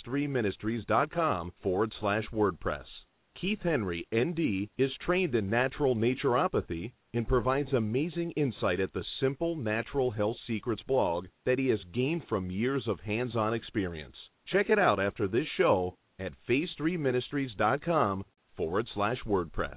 phase3ministries.com/WordPress. Keith Henry, ND, is trained in natural naturopathy and provides amazing insight at the Simple Natural Health Secrets blog that he has gained from years of hands-on experience. Check it out after this show at phase3ministries.com/WordPress.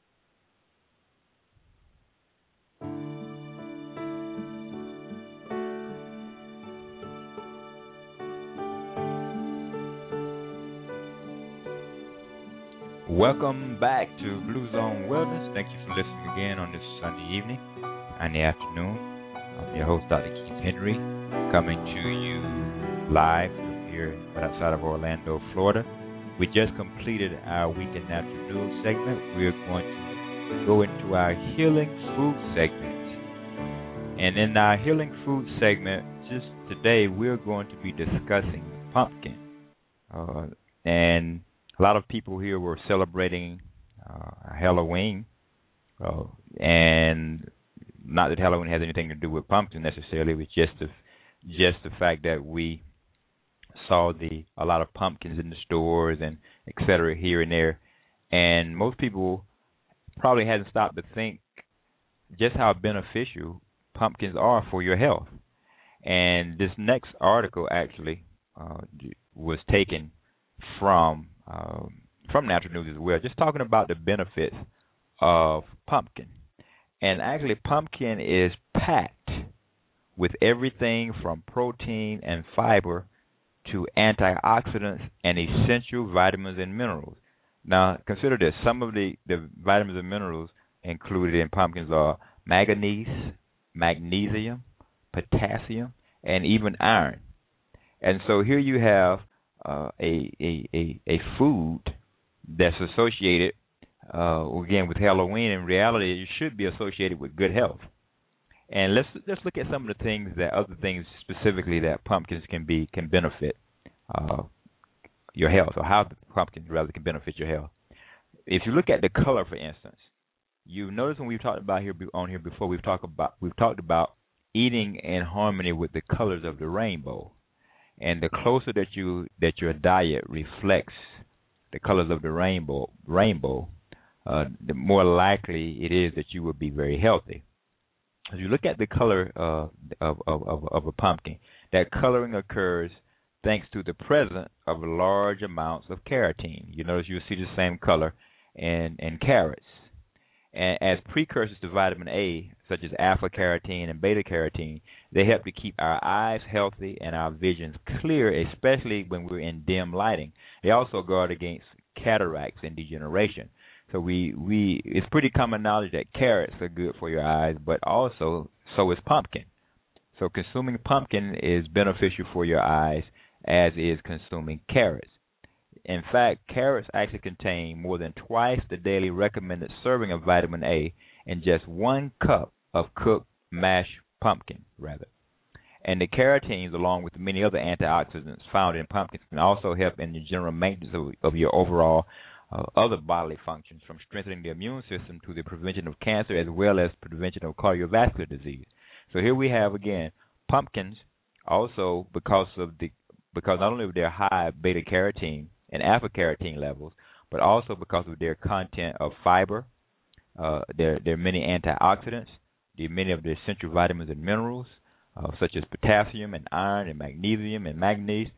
Welcome back to Blue Zone Wellness. Thank you for listening again on this Sunday evening and the afternoon. I'm your host, Dr. Keith Henry, coming to you live from here outside of Orlando, Florida. We just completed our Weekend Natural News segment. We're going to go into our Healing Food segment. And in our Healing Food segment, just today, we're going to be discussing pumpkin. And a lot of people here were celebrating Halloween, and not that Halloween has anything to do with pumpkin necessarily. It was just the fact that we saw a lot of pumpkins in the stores and et cetera here and there, and most people probably hadn't stopped to think just how beneficial pumpkins are for your health. And this next article actually was taken from Natural News as well, just talking about the benefits of pumpkin. And actually, pumpkin is packed with everything from protein and fiber to antioxidants and essential vitamins and minerals. Now, consider this. Some of the vitamins and minerals included in pumpkins are manganese, magnesium, potassium, and even iron. And so here you have a food that's associated, again, with Halloween. In reality, it should be associated with good health. And let's look at some of the things other things specifically that pumpkins can benefit your health, or how the pumpkins rather can benefit your health. If you look at the color, for instance, you notice when we've talked about here before, we've talked about eating in harmony with the colors of the rainbow, and the closer that your diet reflects the colors of the rainbow, the more likely it is that you will be very healthy. As you look at the color of a pumpkin, that coloring occurs thanks to the presence of large amounts of carotene. You notice you'll see the same color in carrots. And as precursors to vitamin A, such as alpha carotene and beta carotene, they help to keep our eyes healthy and our visions clear, especially when we're in dim lighting. They also guard against cataracts and degeneration. So it's pretty common knowledge that carrots are good for your eyes, but also so is pumpkin. So consuming pumpkin is beneficial for your eyes, as is consuming carrots. In fact, carrots actually contain more than twice the daily recommended serving of vitamin A in just 1 cup of cooked mashed pumpkin, rather. And the carotenes, along with many other antioxidants found in pumpkins, can also help in the general maintenance of your overall other bodily functions, from strengthening the immune system to the prevention of cancer, as well as prevention of cardiovascular disease. So here we have, again, pumpkins also because not only of their high beta carotene and alpha carotene levels, but also because of their content of fiber, their many antioxidants, the many of the essential vitamins and minerals, such as potassium and iron and magnesium and manganese,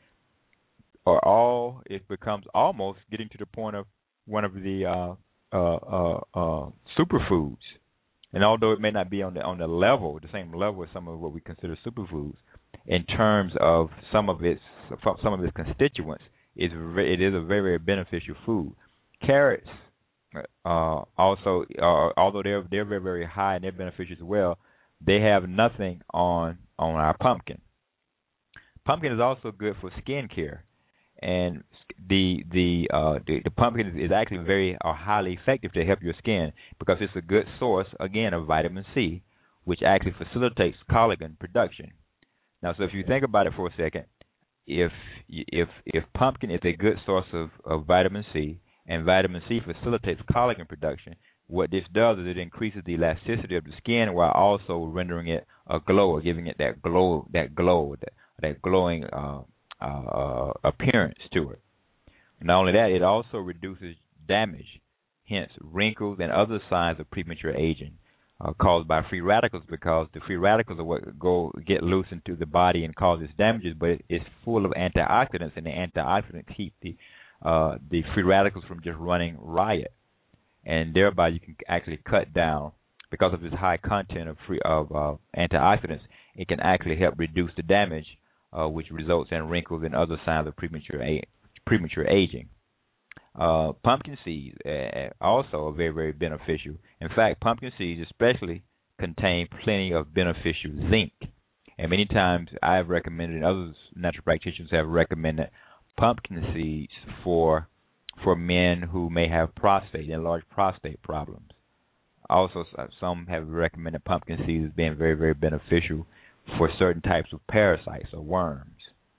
it becomes almost getting to the point of one of the superfoods. And although it may not be on the same level as some of what we consider superfoods, in terms of some of its constituents, it is a very, very beneficial food. Carrots also, although they're very, very high and they're beneficial as well, they have nothing on our pumpkin. Pumpkin is also good for skin care, and the pumpkin is actually very highly effective to help your skin because it's a good source, again, of vitamin C, which actually facilitates collagen production. Now, so if you think about it for a second, if pumpkin is a good source of vitamin C, and vitamin C facilitates collagen production, what this does is it increases the elasticity of the skin while also rendering it a glow, or giving it that glowing appearance to it. Not only that, it also reduces damage, hence wrinkles and other signs of premature aging caused by free radicals, because the free radicals are what get loose into the body and causes damages, but it's full of antioxidants, and the antioxidants keep the free radicals from just running riot, and thereby you can actually cut down, because of its high content of antioxidants, it can actually help reduce the damage, which results in wrinkles and other signs of premature aging. Pumpkin seeds also are very, very beneficial. In fact, pumpkin seeds especially contain plenty of beneficial zinc. And many times I've recommended, and other natural practitioners have recommended, pumpkin seeds for men who may have enlarged prostate problems. Also, some have recommended pumpkin seeds as being very, very beneficial for certain types of parasites or worms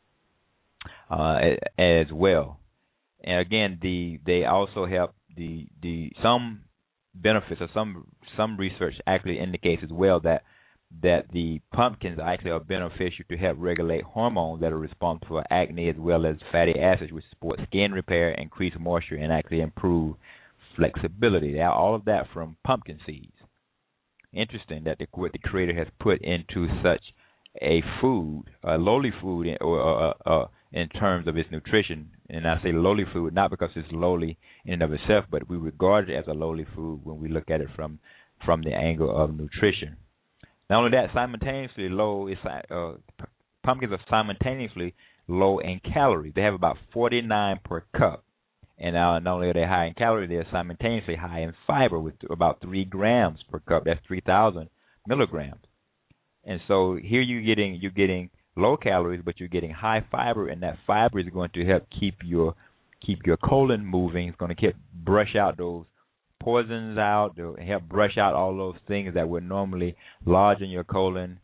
as well. And again, they also help some benefits, or some research actually indicates as well that the pumpkins actually are beneficial to help regulate hormones that are responsible for acne, as well as fatty acids, which support skin repair, increase moisture, and actually improve flexibility. All of that from pumpkin seeds. Interesting that what the Creator has put into such a food, a lowly food, in terms of its nutrition. And I say lowly food not because it's lowly in and of itself, but we regard it as a lowly food when we look at it from the angle of nutrition. Not only that, pumpkins are simultaneously low in calories. They have about 49 per cup. And not only are they high in calories, they're simultaneously high in fiber with about 3 grams per cup. That's 3,000 milligrams. And so here you're getting low calories, but you're getting high fiber, and that fiber is going to help keep your colon moving. It's going to brush out those poisons out, to help brush out all those things that would normally lodge in your colon,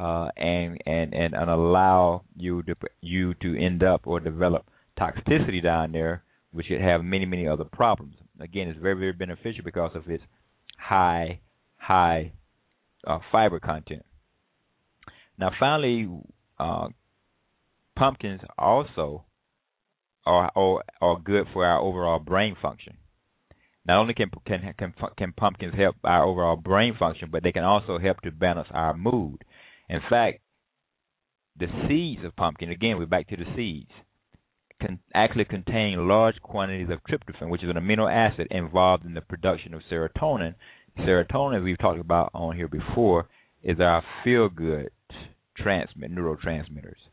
and allow you to end up or develop toxicity down there, which could have many, many other problems. Again, it's very, very beneficial because of its high fiber content. Now, finally, pumpkins also are good for our overall brain function. Not only can pumpkins help our overall brain function, but they can also help to balance our mood. In fact, the seeds of pumpkin, again, we're back to the seeds, can actually contain large quantities of tryptophan, which is an amino acid involved in the production of serotonin. Serotonin, as we've talked about on here before, is our feel-good neurotransmitters.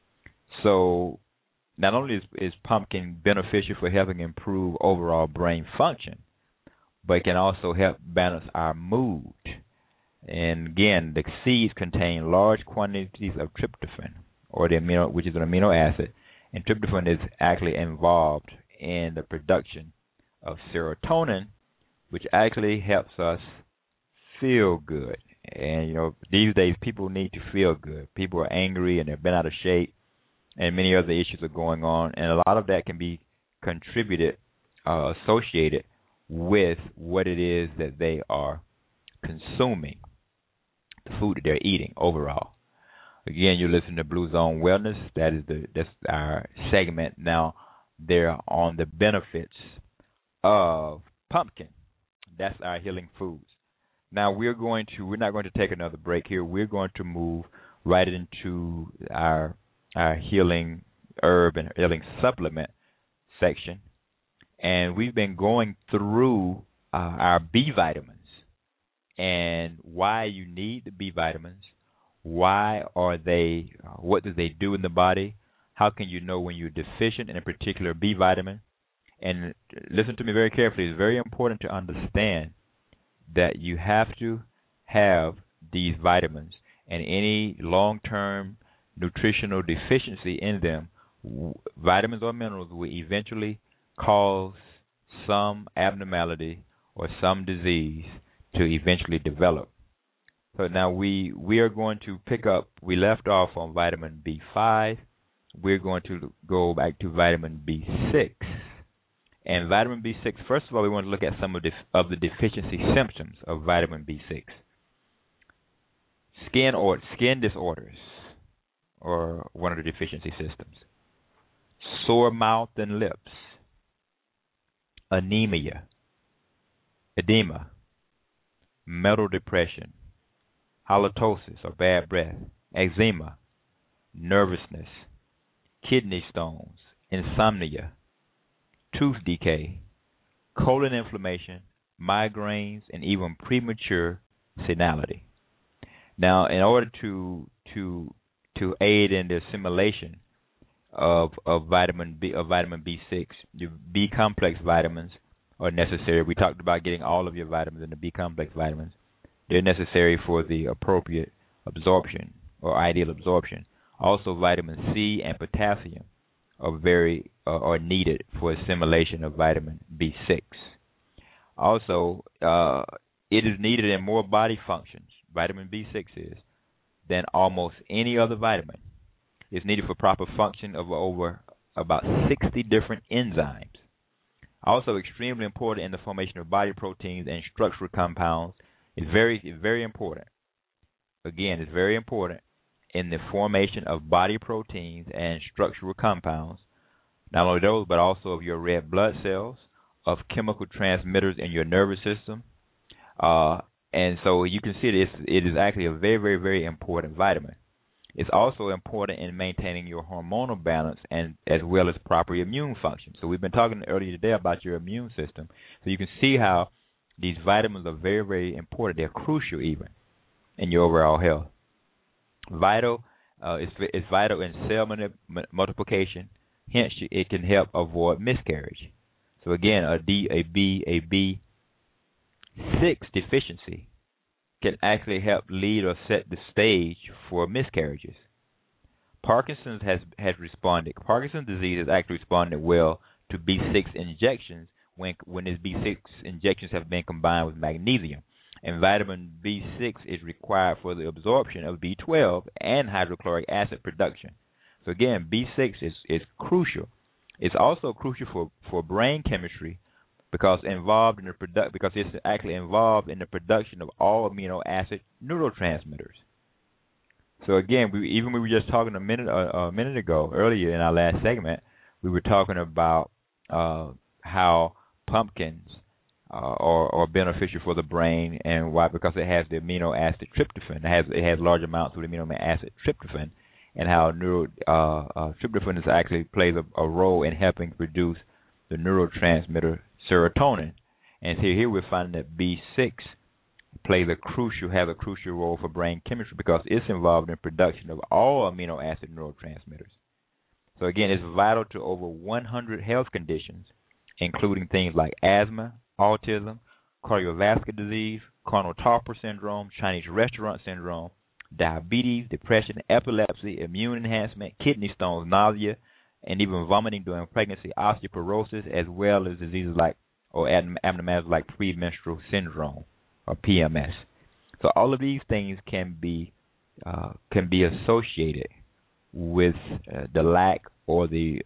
So not only is pumpkin beneficial for helping improve overall brain function, but it can also help balance our mood. And again, the seeds contain large quantities of tryptophan, which is an amino acid, and tryptophan is actually involved in the production of serotonin, which actually helps us feel good. And these days people need to feel good. People are angry and they've been out of shape, and many other issues are going on, and a lot of that can be associated with what it is that they are consuming, the food that they're eating overall. Again, you listen to Blue Zone Wellness. That's our segment now. They're on the benefits of pumpkin. That's our healing foods. Now we're not going to take another break here. We're going to move right into our healing herb and healing supplement section, and we've been going through our B vitamins and why you need the B vitamins. Why are they? What do they do in the body? How can you know when you're deficient in a particular B vitamin? And listen to me very carefully. It's very important to understand that you have to have these vitamins, and any long-term nutritional deficiency in them, vitamins or minerals, will eventually cause some abnormality or some disease to eventually develop. So now we are going to pick up, we left off on vitamin B5. We're going to go back to vitamin B6. And vitamin B6, first of all, we want to look at some of the deficiency symptoms of vitamin B6. Skin disorders are one of the deficiency systems. Sore mouth and lips. Anemia. Edema. Mental depression. Halitosis or bad breath. Eczema. Nervousness. Kidney stones. Insomnia. Tooth decay. Colon inflammation. Migraines, and even premature senility. Now, in order to aid in the assimilation of vitamin B6, your B complex vitamins are necessary. We talked about getting all of your vitamins in the B complex vitamins. They're necessary for the appropriate absorption or ideal absorption. Also, vitamin C and potassium are needed for assimilation of vitamin B6. Also, it is needed in more body functions. Vitamin B6 is than almost any other vitamin. It's needed for proper function of over about 60 different enzymes. Also, extremely important in the formation of body proteins and structural compounds. It's very important. Again, it's very important in the formation of body proteins and structural compounds. Not only those, but also of your red blood cells, of chemical transmitters in your nervous system. And so you can see it is actually a very, very, very important vitamin. It's also important in maintaining your hormonal balance and as well as proper immune function. So we've been talking earlier today about your immune system. So you can see how these vitamins are very, very important. They're crucial even in your overall health. Vital It's vital in cell multiplication. Hence, it can help avoid miscarriage. So again, a B6 deficiency can actually help lead or set the stage for miscarriages. Parkinson's has responded. Parkinson's disease has actually responded well to B6 injections when these B6 injections have been combined with magnesium. And vitamin B6 is required for the absorption of B12 and hydrochloric acid production. So again, B6 is crucial. It's also crucial for brain chemistry because it's actually involved in the production of all amino acid neurotransmitters. So again, we were just talking a minute ago earlier in our last segment, we were talking about how pumpkins are beneficial for the brain, and why? Because it has the amino acid tryptophan. It has large amounts of the amino acid tryptophan, and how tryptophan actually plays a role in helping produce the neurotransmitter serotonin. And here we're finding that B6 has a crucial role for brain chemistry because it's involved in production of all amino acid neurotransmitters. So again, it's vital to over 100 health conditions, including things like asthma, autism, cardiovascular disease, Kroner-Topper syndrome, Chinese restaurant syndrome, diabetes, depression, epilepsy, immune enhancement, kidney stones, nausea, and even vomiting during pregnancy, osteoporosis, as well as diseases or abnormalities like premenstrual syndrome or PMS. So all of these things can be associated with the lack or the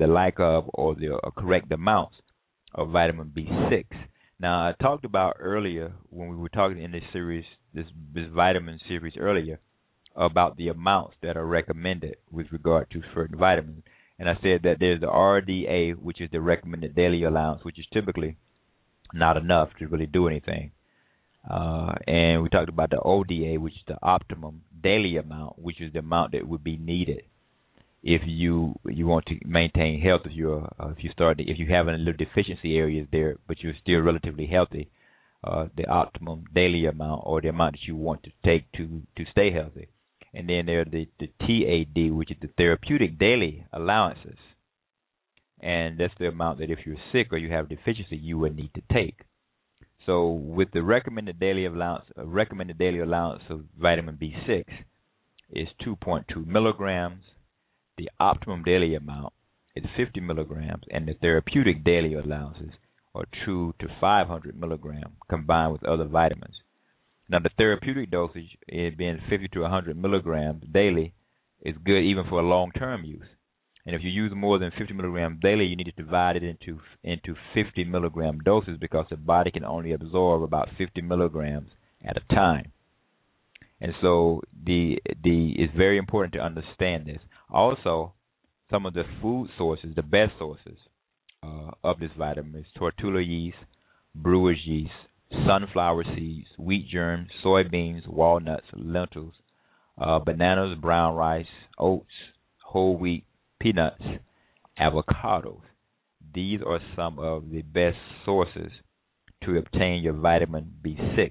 correct amounts of vitamin B6. Now, I talked about earlier when we were talking in this series, this vitamin series earlier, about the amounts that are recommended with regard to certain vitamins. And I said that there's the RDA, which is the recommended daily allowance, which is typically not enough to really do anything. And we talked about the ODA, which is the optimum daily amount, which is the amount that would be needed if you want to maintain health. If you have a little deficiency areas there, but you're still relatively healthy, the optimum daily amount or the amount that you want to take to stay healthy. And then there's the TAD, which is the therapeutic daily allowances, and that's the amount that if you're sick or you have deficiency, you would need to take. So with the recommended daily allowance of vitamin B6 is 2.2 milligrams. The optimum daily amount is 50 milligrams, and the therapeutic daily allowances are 2 to 500 milligrams combined with other vitamins. Now, the therapeutic dosage, it being 50 to 100 milligrams daily, is good even for long-term use. And if you use more than 50 milligrams daily, you need to divide it into 50 milligram doses because the body can only absorb about 50 milligrams at a time. And so it's very important to understand this. Also, some of the food sources, the best sources of this vitamin is tortilla yeast, brewer's yeast, sunflower seeds, wheat germs, soybeans, walnuts, lentils, bananas, brown rice, oats, whole wheat, peanuts, avocados. These are some of the best sources to obtain your vitamin B6.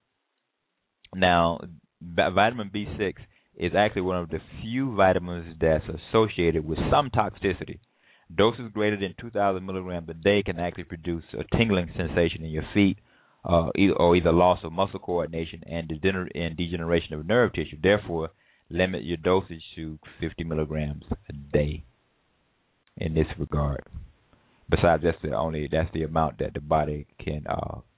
Now, vitamin B6 is actually one of the few vitamins that's associated with some toxicity. Doses greater than 2,000 milligrams a day can actually produce a tingling sensation in your feet, or either loss of muscle coordination and degeneration of nerve tissue. Therefore, limit your dosage to 50 milligrams a day in this regard. Besides, that's the amount that the body can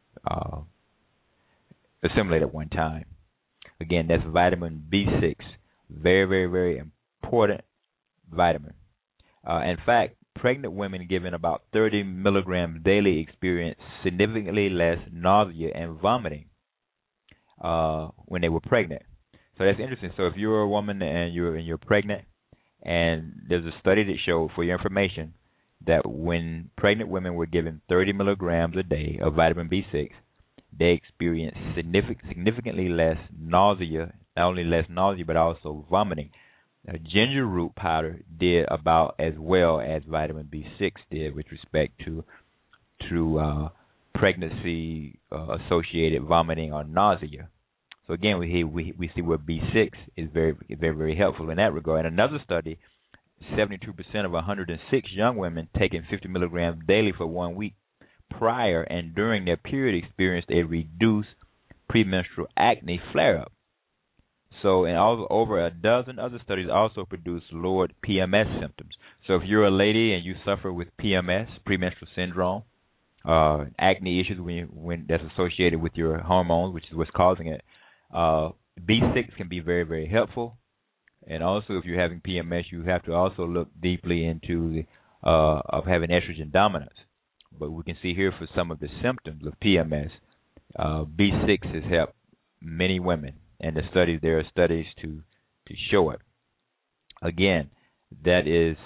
assimilate at one time. Again, that's vitamin B6, very, very, very important vitamin. In fact, pregnant women given about 30 milligrams daily experience significantly less nausea and vomiting when they were pregnant. So that's interesting. So if you're a woman and you're pregnant, and there's a study that showed, for your information, that when pregnant women were given 30 milligrams a day of vitamin B6, they experienced significantly less nausea, not only less nausea, but also vomiting. Ginger root powder did about as well as vitamin B6 did with respect to pregnancy-associated vomiting or nausea. So again, we see where B6 is very helpful in that regard. In another study, 72% of 106 young women taking 50 milligrams daily for 1 week prior and during their period experienced a reduced premenstrual acne flare-up. So, and over a dozen other studies also produced lowered PMS symptoms. So if you're a lady and you suffer with PMS, premenstrual syndrome, acne issues when that's associated with your hormones, which is what's causing it, B6 can be very helpful. And also, if you're having PMS, you have to also look deeply into of having estrogen dominance. But we can see here for some of the symptoms of PMS, B6 has helped many women, and there are studies to show it. Again, B6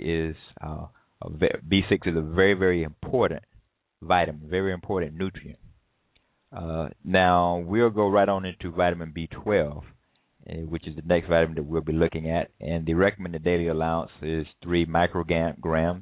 is a very important vitamin, very important nutrient. Now we'll go right on into vitamin B12, which is the next vitamin that we'll be looking at, and the recommended daily allowance is 3 micrograms.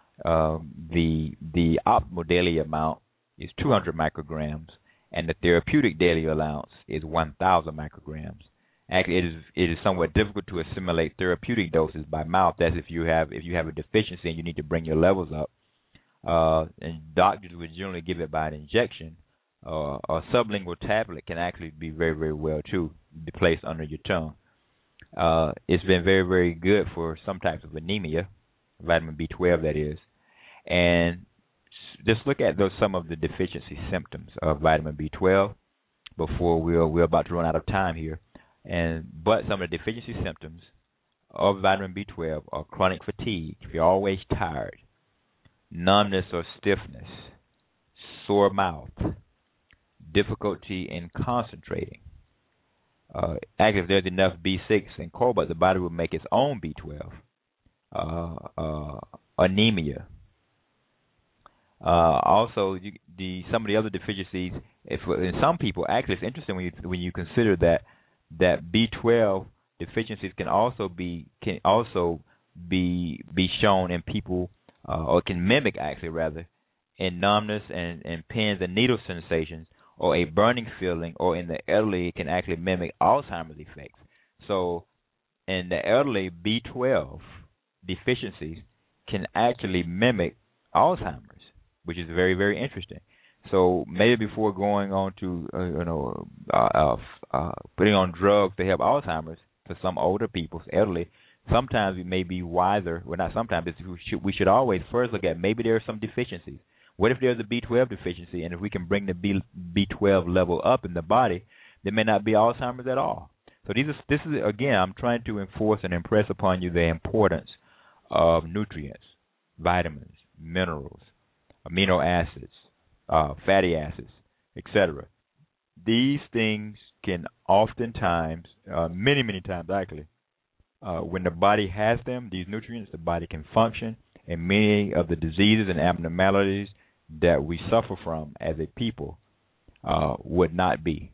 The optimal daily amount is 200 micrograms, and the therapeutic daily allowance is 1,000 micrograms. Actually, it is somewhat difficult to assimilate therapeutic doses by mouth. That's if you have a deficiency and you need to bring your levels up. And doctors would generally give it by an injection. A sublingual tablet can actually be very well too, be placed under your tongue. It's been very good for some types of anemia, vitamin B12 that is. And just look at some of the deficiency symptoms of vitamin B12 before we're about to run out of time here. But some of the deficiency symptoms of vitamin B12 are chronic fatigue, if you're always tired, numbness or stiffness, sore mouth, difficulty in concentrating. Actually, if there's enough B6 and cobalt, the body will make its own B12. Anemia. Also, some of the other deficiencies. In some people, actually, it's interesting when you consider that B12 deficiencies can also be shown in people, or can mimic actually rather, in numbness and pins and needle sensations, or a burning feeling, or in the elderly, it can actually mimic Alzheimer's effects. So, in the elderly, B12 deficiencies can actually mimic Alzheimer's, which is very interesting. So maybe before going on to putting on drugs to help Alzheimer's for some older people, elderly, sometimes we may be wiser. Well, not sometimes. We should always first look at maybe there are some deficiencies. What if there's a B12 deficiency, and if we can bring the B12 level up in the body, there may not be Alzheimer's at all. So this is again, I'm trying to enforce and impress upon you the importance of nutrients, vitamins, minerals, amino acids, fatty acids, etc. These things can oftentimes, many times actually, when the body has them, these nutrients, the body can function, and many of the diseases and abnormalities that we suffer from as a people would not be.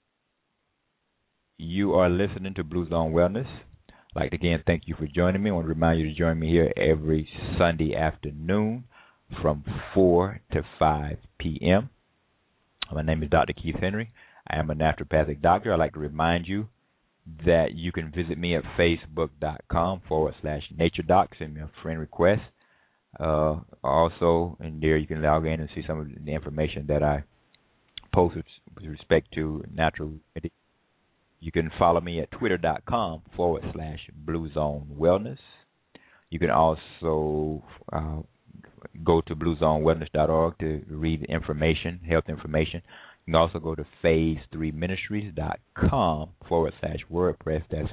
You are listening to Blue Zone Wellness. I'd like to again thank you for joining me. I want to remind you to join me here every Sunday afternoon from 4 to 5 p.m. My name is Dr. Keith Henry. I am a naturopathic doctor. I'd like to remind you that you can visit me at facebook.com/naturedoc. Send me a friend request. Also, in there you can log in and see some of the information that I post with respect to natural. You can follow me at twitter.com/Blue Zone Wellness. You can also go to bluezonewellness.org to read information, health information. You can also go to phase3ministries.com/WordPress. That's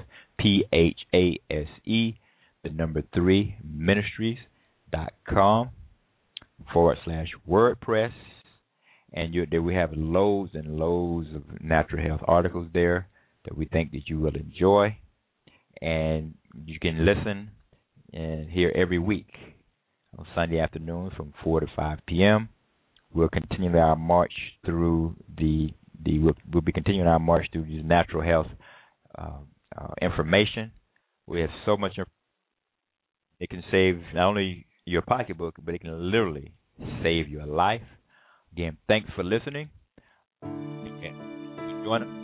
PHASE3ministries.com/WordPress. And there we have loads and loads of natural health articles there that we think that you will enjoy. And you can listen and hear every week on Sunday afternoons from 4 to 5 p.m. We'll continue our march through we'll be continuing our march through these natural health information. We have so much. It can save not only your pocketbook, but it can literally save your life. Again, thanks for listening. Again, join